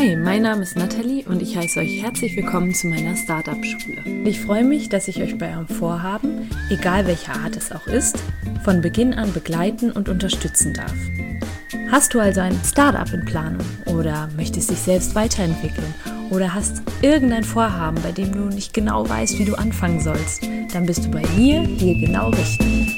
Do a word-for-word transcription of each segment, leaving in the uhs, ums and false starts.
Hi, mein Name ist Nathalie und ich heiße euch herzlich willkommen zu meiner Startup-Schule. Ich freue mich, dass ich euch bei eurem Vorhaben, egal welcher Art es auch ist, von Beginn an begleiten und unterstützen darf. Hast du also ein Startup in Planung oder möchtest dich selbst weiterentwickeln oder hast irgendein Vorhaben, bei dem du nicht genau weißt, wie du anfangen sollst, dann bist du bei mir hier genau richtig.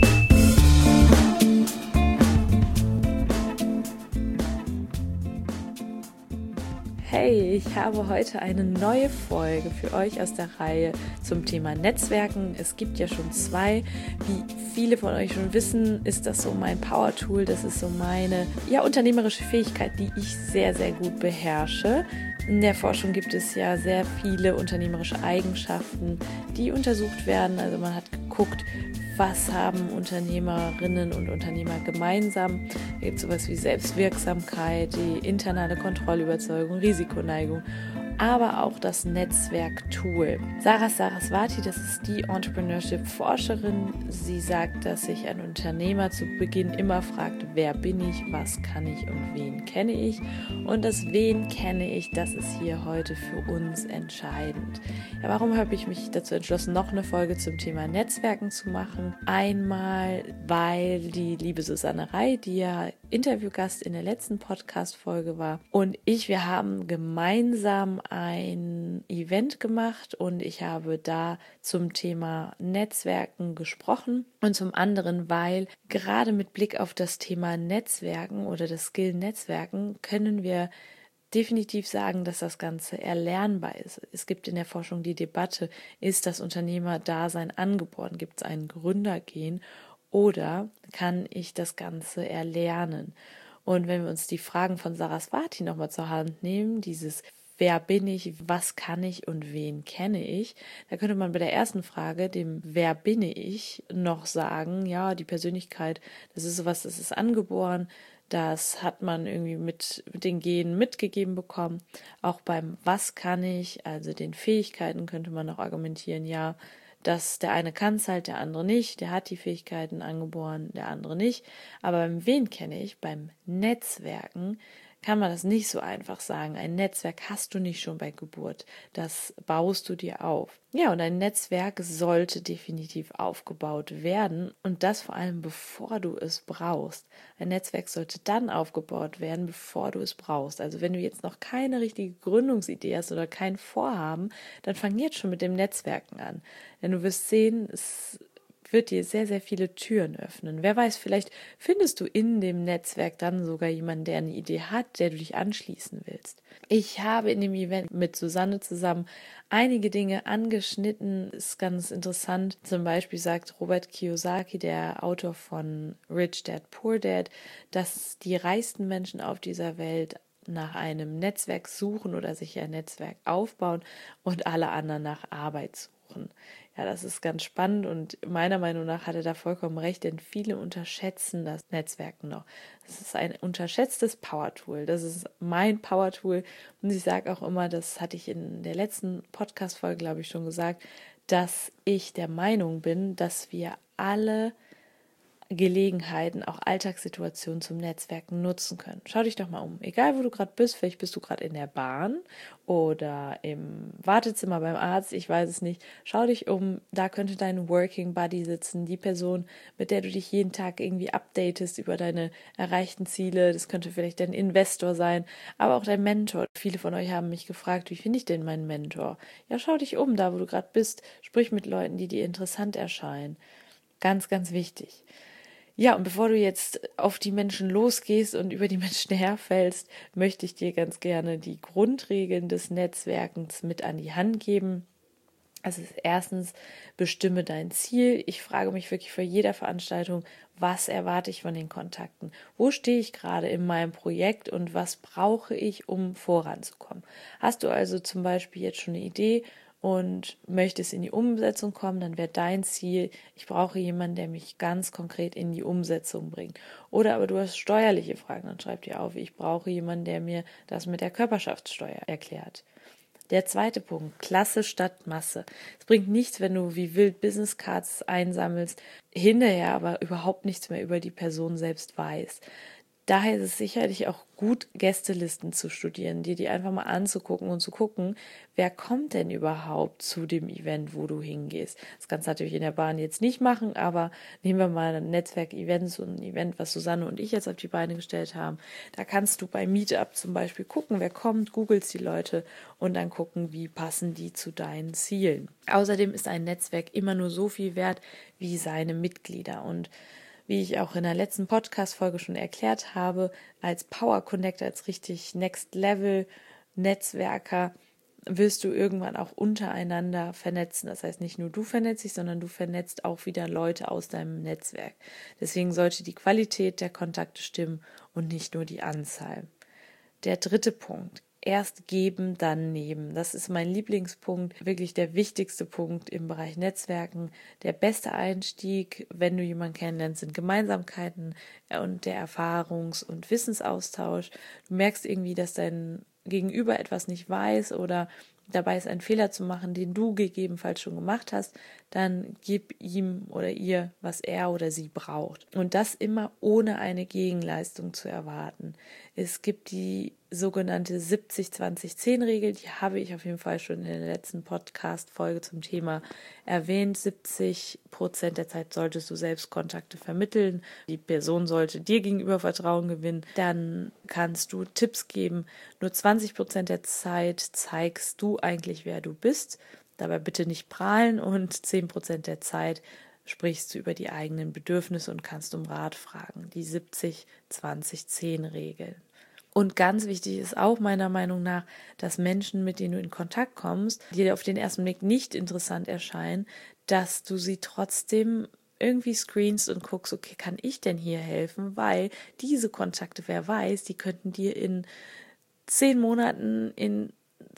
Hey, ich habe heute eine neue Folge für euch aus der Reihe zum Thema Netzwerken. Es gibt ja schon zwei. Wie viele von euch schon wissen, ist das so mein Power-Tool. Das ist so meine ja, unternehmerische Fähigkeit, die ich sehr, sehr gut beherrsche. In der Forschung gibt es ja sehr viele unternehmerische Eigenschaften, die untersucht werden. Also man hat geguckt, was haben Unternehmerinnen und Unternehmer gemeinsam. Da gibt es sowas wie Selbstwirksamkeit, die internale Kontrollüberzeugung, Risikoneigung, aber auch das Netzwerktool. Sarah Saraswati, das ist die Entrepreneurship-Forscherin. Sie sagt, dass sich ein Unternehmer zu Beginn immer fragt, wer bin ich, was kann ich und wen kenne ich. Und das Wen kenne ich, das ist hier heute für uns entscheidend. Ja, warum habe ich mich dazu entschlossen, noch eine Folge zum Thema Netzwerken zu machen? Einmal, weil die liebe Susanne Rey, die ja Interviewgast in der letzten Podcast-Folge war, und ich, wir haben gemeinsam ein Event gemacht und ich habe da zum Thema Netzwerken gesprochen. Und zum anderen, weil gerade mit Blick auf das Thema Netzwerken oder das Skill Netzwerken können wir definitiv sagen, dass das Ganze erlernbar ist. Es gibt in der Forschung die Debatte, ist das Unternehmerdasein angeboren? Gibt es ein Gründergen oder kann ich das Ganze erlernen? Und wenn wir uns die Fragen von Saraswati nochmal zur Hand nehmen, dieses Wer bin ich, was kann ich und wen kenne ich? Da könnte man bei der ersten Frage, dem Wer bin ich, noch sagen, ja, die Persönlichkeit, das ist sowas, das ist angeboren, das hat man irgendwie mit, mit den Genen mitgegeben bekommen. Auch beim Was kann ich, also den Fähigkeiten, könnte man noch argumentieren, ja, dass der eine kann es halt, der andere nicht, der hat die Fähigkeiten angeboren, der andere nicht. Aber beim Wen kenne ich, beim Netzwerken, kann man das nicht so einfach sagen. Ein Netzwerk hast du nicht schon bei Geburt. Das baust du dir auf. Ja, und ein Netzwerk sollte definitiv aufgebaut werden und das vor allem bevor du es brauchst. Ein Netzwerk sollte dann aufgebaut werden, bevor du es brauchst. Also wenn du jetzt noch keine richtige Gründungsidee hast oder kein Vorhaben, dann fang jetzt schon mit dem Netzwerken an. Denn du wirst sehen, es wird dir sehr, sehr viele Türen öffnen. Wer weiß, vielleicht findest du in dem Netzwerk dann sogar jemanden, der eine Idee hat, der du dich anschließen willst. Ich habe in dem Event mit Susanne zusammen einige Dinge angeschnitten. Ist ganz interessant. Zum Beispiel sagt Robert Kiyosaki, der Autor von Rich Dad, Poor Dad, dass die reichsten Menschen auf dieser Welt nach einem Netzwerk suchen oder sich ein Netzwerk aufbauen und alle anderen nach Arbeit suchen. Ja, das ist ganz spannend und meiner Meinung nach hat er da vollkommen recht, denn viele unterschätzen das Netzwerken noch. Das ist ein unterschätztes Power-Tool. Das ist mein Power-Tool und ich sage auch immer, das hatte ich in der letzten Podcast-Folge, glaube ich, schon gesagt, dass ich der Meinung bin, dass wir alle Gelegenheiten, auch Alltagssituationen zum Netzwerken nutzen können. Schau dich doch mal um. Egal, wo du gerade bist, vielleicht bist du gerade in der Bahn oder im Wartezimmer beim Arzt, ich weiß es nicht. Schau dich um, da könnte dein Working Buddy sitzen, die Person, mit der du dich jeden Tag irgendwie updatest über deine erreichten Ziele. Das könnte vielleicht dein Investor sein, aber auch dein Mentor. Viele von euch haben mich gefragt, wie finde ich denn meinen Mentor? Ja, schau dich um, da wo du gerade bist. Sprich mit Leuten, die dir interessant erscheinen. Ganz, ganz wichtig. Ja, und bevor du jetzt auf die Menschen losgehst und über die Menschen herfällst, möchte ich dir ganz gerne die Grundregeln des Netzwerkens mit an die Hand geben. Also erstens, bestimme dein Ziel. Ich frage mich wirklich vor jeder Veranstaltung, was erwarte ich von den Kontakten? Wo stehe ich gerade in meinem Projekt und was brauche ich, um voranzukommen? Hast du also zum Beispiel jetzt schon eine Idee und möchtest in die Umsetzung kommen, dann wäre dein Ziel, ich brauche jemanden, der mich ganz konkret in die Umsetzung bringt. Oder aber du hast steuerliche Fragen, dann schreib dir auf, ich brauche jemanden, der mir das mit der Körperschaftssteuer erklärt. Der zweite Punkt, Klasse statt Masse. Es bringt nichts, wenn du wie wild Business Cards einsammelst, hinterher aber überhaupt nichts mehr über die Person selbst weißt. Daher ist es sicherlich auch gut, Gästelisten zu studieren, dir die einfach mal anzugucken und zu gucken, wer kommt denn überhaupt zu dem Event, wo du hingehst. Das kannst du natürlich in der Bahn jetzt nicht machen, aber nehmen wir mal ein Netzwerk-Event, so ein Event, was Susanne und ich jetzt auf die Beine gestellt haben. Da kannst du bei Meetup zum Beispiel gucken, wer kommt, googelst die Leute und dann gucken, wie passen die zu deinen Zielen. Außerdem ist ein Netzwerk immer nur so viel wert wie seine Mitglieder, und wie ich auch in der letzten Podcast-Folge schon erklärt habe, als Power Connector, als richtig Next-Level-Netzwerker wirst du irgendwann auch untereinander vernetzen. Das heißt, nicht nur du vernetzt dich, sondern du vernetzt auch wieder Leute aus deinem Netzwerk. Deswegen sollte die Qualität der Kontakte stimmen und nicht nur die Anzahl. Der dritte Punkt. Erst geben, dann nehmen. Das ist mein Lieblingspunkt, wirklich der wichtigste Punkt im Bereich Netzwerken. Der beste Einstieg, wenn du jemanden kennenlernst, sind Gemeinsamkeiten und der Erfahrungs- und Wissensaustausch. Du merkst irgendwie, dass dein Gegenüber etwas nicht weiß oder dabei ist, einen Fehler zu machen, den du gegebenenfalls schon gemacht hast, dann gib ihm oder ihr, was er oder sie braucht. Und das immer ohne eine Gegenleistung zu erwarten. Es gibt die sogenannte siebzig zwanzig zehn Regel, die habe ich auf jeden Fall schon in der letzten Podcast-Folge zum Thema erwähnt. siebzig Prozent der Zeit solltest du selbst Kontakte vermitteln. Die Person sollte dir gegenüber Vertrauen gewinnen. Dann kannst du Tipps geben. Nur zwanzig Prozent der Zeit zeigst du eigentlich, wer du bist. Dabei bitte nicht prahlen, und zehn Prozent der Zeit sprichst du über die eigenen Bedürfnisse und kannst um Rat fragen. Die siebzig zwanzig zehn Regel. Und ganz wichtig ist auch meiner Meinung nach, dass Menschen, mit denen du in Kontakt kommst, die dir auf den ersten Blick nicht interessant erscheinen, dass du sie trotzdem irgendwie screenst und guckst, okay, kann ich denn hier helfen? Weil diese Kontakte, wer weiß, die könnten dir in zehn Monaten, in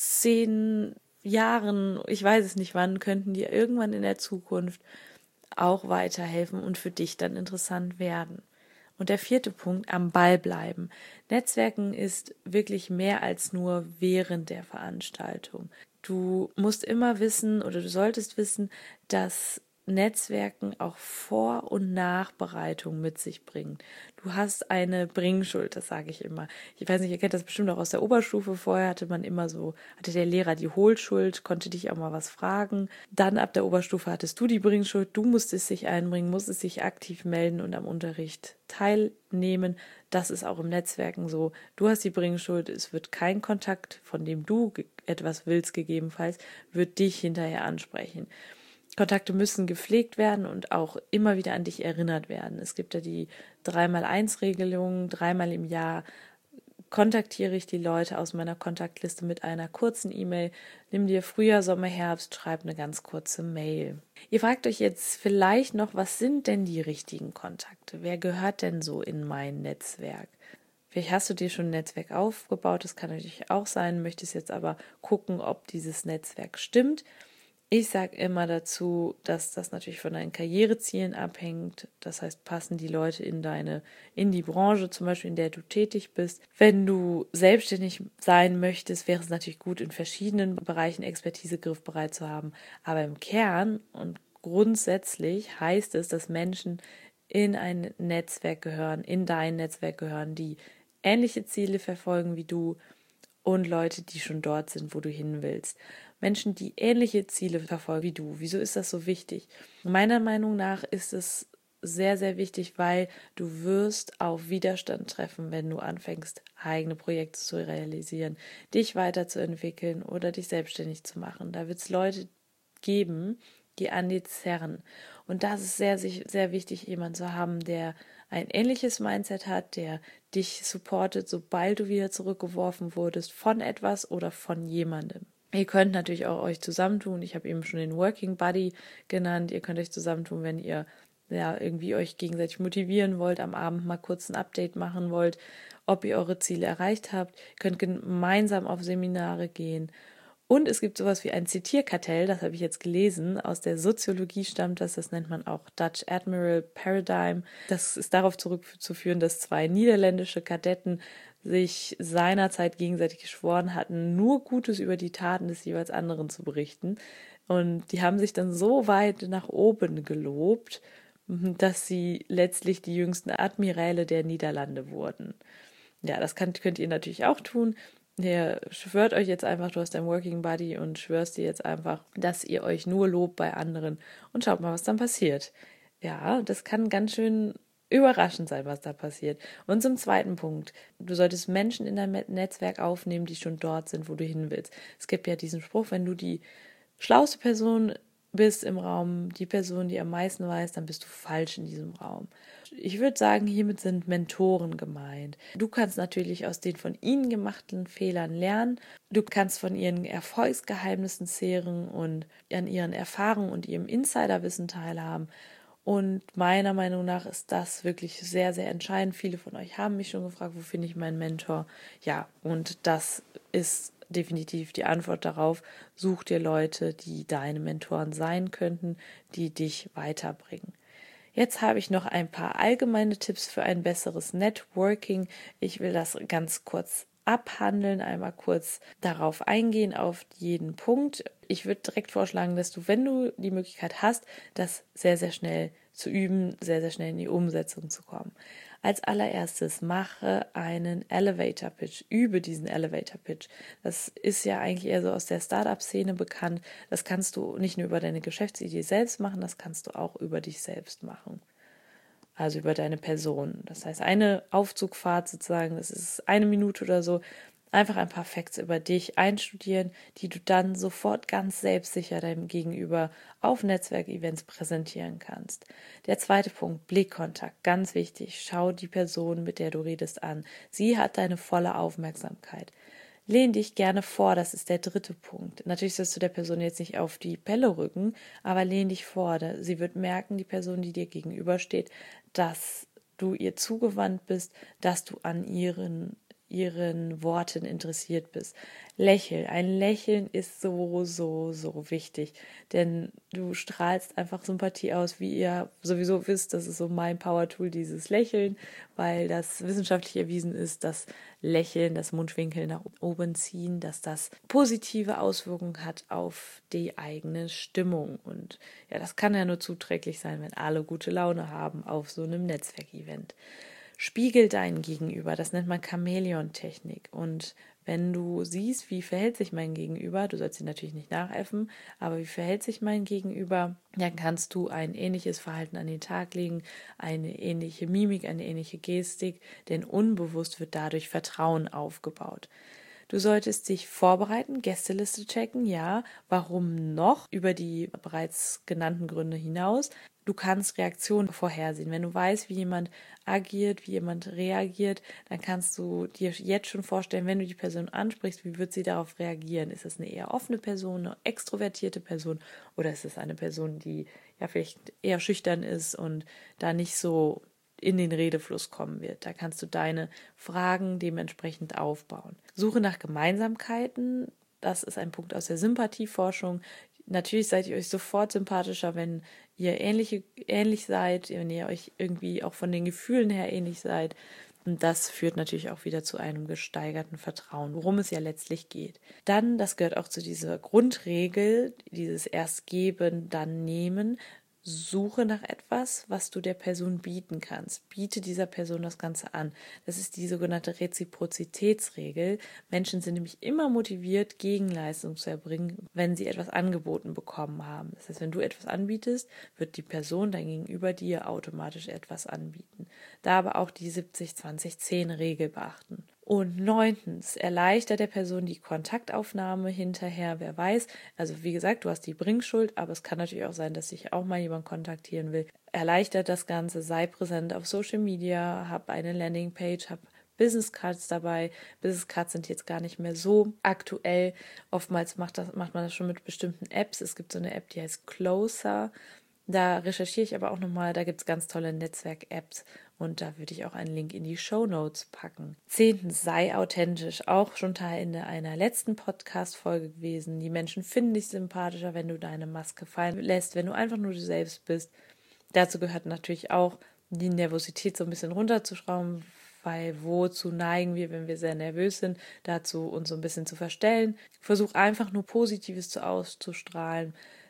zehn Jahren, ich weiß es nicht wann, könnten dir irgendwann in der Zukunft auch weiterhelfen und für dich dann interessant werden. Und der vierte Punkt, am Ball bleiben. Netzwerken ist wirklich mehr als nur während der Veranstaltung. Du musst immer wissen oder du solltest wissen, dass Netzwerken auch Vor- und Nachbereitung mit sich bringt. Du hast eine Bringschuld, das sage ich immer. Ich weiß nicht, ihr kennt das bestimmt auch aus der Oberstufe. Vorher hatte man immer so, hatte der Lehrer die Hohlschuld, konnte dich auch mal was fragen. Dann ab der Oberstufe hattest du die Bringschuld. Du musstest dich einbringen, musstest dich aktiv melden und am Unterricht teilnehmen. Das ist auch im Netzwerken so. Du hast die Bringschuld, es wird kein Kontakt, von dem du etwas willst, gegebenenfalls, wird dich hinterher ansprechen. Kontakte müssen gepflegt werden und auch immer wieder an dich erinnert werden. Es gibt ja die drei mal eins Regelung, dreimal im Jahr kontaktiere ich die Leute aus meiner Kontaktliste mit einer kurzen E-Mail. Nimm dir Frühjahr, Sommer, Herbst, schreib eine ganz kurze Mail. Ihr fragt euch jetzt vielleicht noch, was sind denn die richtigen Kontakte? Wer gehört denn so in mein Netzwerk? Vielleicht hast du dir schon ein Netzwerk aufgebaut, das kann natürlich auch sein, möchtest jetzt aber gucken, ob dieses Netzwerk stimmt. Ich sage immer dazu, dass das natürlich von deinen Karrierezielen abhängt. Das heißt, passen die Leute in deine, in die Branche, zum Beispiel in der du tätig bist. Wenn du selbstständig sein möchtest, wäre es natürlich gut, in verschiedenen Bereichen Expertise griffbereit zu haben. Aber im Kern und grundsätzlich heißt es, dass Menschen in ein Netzwerk gehören, in dein Netzwerk gehören, die ähnliche Ziele verfolgen wie du, und Leute, die schon dort sind, wo du hin willst. Menschen, die ähnliche Ziele verfolgen wie du. Wieso ist das so wichtig? Meiner Meinung nach ist es sehr, sehr wichtig, weil du wirst auf Widerstand treffen, wenn du anfängst, eigene Projekte zu realisieren, dich weiterzuentwickeln oder dich selbstständig zu machen. Da wird es Leute geben, die an dir zerren. Und das ist sehr, sehr wichtig, jemanden zu haben, der ein ähnliches Mindset hat, der dich supportet, sobald du wieder zurückgeworfen wurdest von etwas oder von jemandem. Ihr könnt natürlich auch euch zusammentun. Ich habe eben schon den Working Buddy genannt. Ihr könnt euch zusammentun, wenn ihr ja irgendwie euch gegenseitig motivieren wollt, am Abend mal kurz ein Update machen wollt, ob ihr eure Ziele erreicht habt. Ihr könnt gemeinsam auf Seminare gehen. Und es gibt sowas wie ein Zitierkartell, das habe ich jetzt gelesen, aus der Soziologie stammt das, das nennt man auch Dutch Admiral Paradigm. Das ist darauf zurückzuführen, dass zwei niederländische Kadetten sich seinerzeit gegenseitig geschworen hatten, nur Gutes über die Taten des jeweils anderen zu berichten. Und die haben sich dann so weit nach oben gelobt, dass sie letztlich die jüngsten Admiräle der Niederlande wurden. Ja, das kann, könnt ihr natürlich auch tun. Ihr schwört euch jetzt einfach, du hast dein Working Buddy und schwörst dir jetzt einfach, dass ihr euch nur lobt bei anderen und schaut mal, was dann passiert. Ja, das kann ganz schön überraschend sein, was da passiert. Und zum zweiten Punkt, du solltest Menschen in deinem Netzwerk aufnehmen, die schon dort sind, wo du hin willst. Es gibt ja diesen Spruch, wenn du die schlauste Person bist im Raum, die Person, die am meisten weiß, dann bist du falsch in diesem Raum. Ich würde sagen, hiermit sind Mentoren gemeint. Du kannst natürlich aus den von ihnen gemachten Fehlern lernen. Du kannst von ihren Erfolgsgeheimnissen zehren und an ihren Erfahrungen und ihrem Insiderwissen teilhaben. Und meiner Meinung nach ist das wirklich sehr, sehr entscheidend. Viele von euch haben mich schon gefragt, wo finde ich meinen Mentor? Ja, und das ist definitiv die Antwort darauf. Such dir Leute, die deine Mentoren sein könnten, die dich weiterbringen. Jetzt habe ich noch ein paar allgemeine Tipps für ein besseres Networking. Ich will das ganz kurz abhandeln, einmal kurz darauf eingehen, auf jeden Punkt. Ich würde direkt vorschlagen, dass du, wenn du die Möglichkeit hast, das sehr, sehr schnell zu üben, sehr, sehr schnell in die Umsetzung zu kommen. Als allererstes mache einen Elevator Pitch, übe diesen Elevator Pitch. Das ist ja eigentlich eher so aus der Startup-Szene bekannt. Das kannst du nicht nur über deine Geschäftsidee selbst machen, das kannst du auch über dich selbst machen. Also über deine Person. Das heißt, eine Aufzugfahrt sozusagen, das ist eine Minute oder so, einfach ein paar Facts über dich einstudieren, die du dann sofort ganz selbstsicher deinem Gegenüber auf Netzwerkevents präsentieren kannst. Der zweite Punkt, Blickkontakt, ganz wichtig. Schau die Person, mit der du redest, an. Sie hat deine volle Aufmerksamkeit. Lehn dich gerne vor, das ist der dritte Punkt. Natürlich sollst du der Person jetzt nicht auf die Pelle rücken, aber lehn dich vor. Sie wird merken, die Person, die dir gegenübersteht, dass du ihr zugewandt bist, dass du an ihren ihren Worten interessiert bist. Lächeln. Ein Lächeln ist so, so, so wichtig, denn du strahlst einfach Sympathie aus, wie ihr sowieso wisst, das ist so mein Power-Tool, dieses Lächeln, weil das wissenschaftlich erwiesen ist, dass Lächeln, das Mundwinkel nach oben ziehen, dass das positive Auswirkungen hat auf die eigene Stimmung. Und ja, das kann ja nur zuträglich sein, wenn alle gute Laune haben auf so einem Netzwerkevent. Spiegel deinen Gegenüber, das nennt man Chamäleon-Technik. Und wenn du siehst, wie verhält sich mein Gegenüber, du sollst ihn natürlich nicht nachäffen, aber wie verhält sich mein Gegenüber, dann kannst du ein ähnliches Verhalten an den Tag legen, eine ähnliche Mimik, eine ähnliche Gestik, denn unbewusst wird dadurch Vertrauen aufgebaut. Du solltest dich vorbereiten, Gästeliste checken, ja. Warum noch? Über die bereits genannten Gründe hinaus. Du kannst Reaktionen vorhersehen. Wenn du weißt, wie jemand agiert, wie jemand reagiert, dann kannst du dir jetzt schon vorstellen, wenn du die Person ansprichst, wie wird sie darauf reagieren? Ist es eine eher offene Person, eine extrovertierte Person oder ist es eine Person, die ja vielleicht eher schüchtern ist und da nicht so in den Redefluss kommen wird. Da kannst du deine Fragen dementsprechend aufbauen. Suche nach Gemeinsamkeiten, das ist ein Punkt aus der Sympathieforschung. Natürlich seid ihr euch sofort sympathischer, wenn ihr ähnliche, ähnlich seid, wenn ihr euch irgendwie auch von den Gefühlen her ähnlich seid. Und das führt natürlich auch wieder zu einem gesteigerten Vertrauen, worum es ja letztlich geht. Dann, das gehört auch zu dieser Grundregel, dieses erst geben, dann nehmen. Suche nach etwas, was du der Person bieten kannst. Biete dieser Person das Ganze an. Das ist die sogenannte Reziprozitätsregel. Menschen sind nämlich immer motiviert, Gegenleistung zu erbringen, wenn sie etwas angeboten bekommen haben. Das heißt, wenn du etwas anbietest, wird die Person dein Gegenüber dir automatisch etwas anbieten. Da aber auch die siebzig zwanzig zehn Regel beachten. Und neuntens, erleichtert der Person die Kontaktaufnahme hinterher, wer weiß. Also wie gesagt, du hast die Bringschuld, aber es kann natürlich auch sein, dass dich auch mal jemand kontaktieren will. Erleichtert das Ganze, sei präsent auf Social Media, hab eine Landingpage, hab Business Cards dabei. Business Cards sind jetzt gar nicht mehr so aktuell. Oftmals macht, das, macht man das schon mit bestimmten Apps. Es gibt so eine App, die heißt Closer. Da recherchiere ich aber auch nochmal, da gibt es ganz tolle Netzwerk-Apps und da würde ich auch einen Link in die Shownotes packen. Zehntens, sei authentisch, auch schon Teil in einer letzten Podcast-Folge gewesen. Die Menschen finden dich sympathischer, wenn du deine Maske fallen lässt, wenn du einfach nur du selbst bist. Dazu gehört natürlich auch, die Nervosität so ein bisschen runterzuschrauben, weil wozu neigen wir, wenn wir sehr nervös sind, dazu uns so ein bisschen zu verstellen. Versuch einfach nur Positives zu auszustrahlen.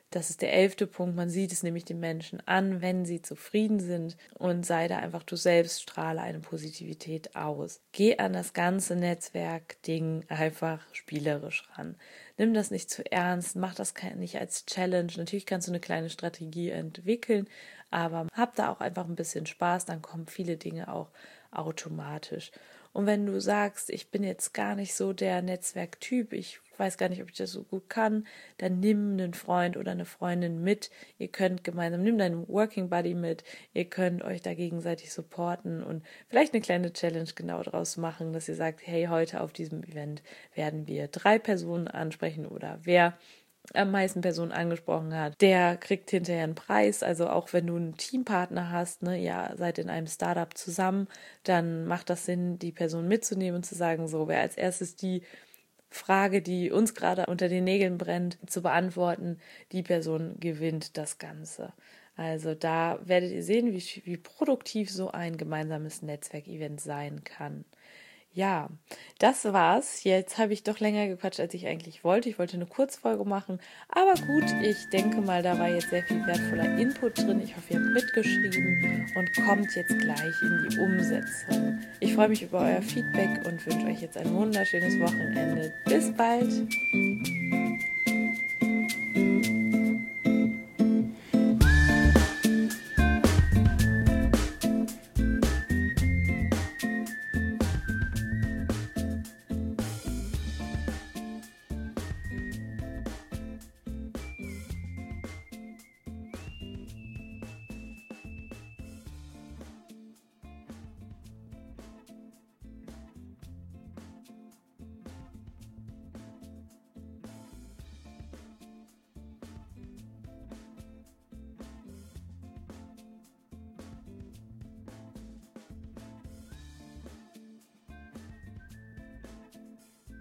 Das ist der elfte Punkt. Man sieht es nämlich den Menschen an, wenn sie zufrieden sind, und sei da einfach du selbst, strahle eine Positivität aus. Geh an das ganze Netzwerk-Ding einfach spielerisch ran. Nimm das nicht zu ernst, mach das nicht als Challenge. Natürlich kannst du eine kleine Strategie entwickeln, aber hab da auch einfach ein bisschen Spaß, dann kommen viele Dinge auch automatisch. Und wenn du sagst, ich bin jetzt gar nicht so der Netzwerktyp, ich weiß gar nicht, ob ich das so gut kann, dann nimm einen Freund oder eine Freundin mit. Ihr könnt gemeinsam, nimm deinen Working Buddy mit, ihr könnt euch da gegenseitig supporten und vielleicht eine kleine Challenge genau draus machen, dass ihr sagt, hey, heute auf diesem Event werden wir drei Personen ansprechen, oder wer am meisten Personen angesprochen hat, der kriegt hinterher einen Preis. Also auch wenn du einen Teampartner hast, ne, ihr seid in einem Startup zusammen, dann macht das Sinn, die Person mitzunehmen und zu sagen, so, wer als erstes die Frage, die uns gerade unter den Nägeln brennt, zu beantworten, die Person gewinnt das Ganze. Also da werdet ihr sehen, wie, wie produktiv so ein gemeinsames Netzwerkevent sein kann. Ja, das war's. Jetzt habe ich doch länger gequatscht, als ich eigentlich wollte. Ich wollte eine Kurzfolge machen, aber gut, ich denke mal, da war jetzt sehr viel wertvoller Input drin. Ich hoffe, ihr habt mitgeschrieben und kommt jetzt gleich in die Umsetzung. Ich freue mich über euer Feedback und wünsche euch jetzt ein wunderschönes Wochenende. Bis bald!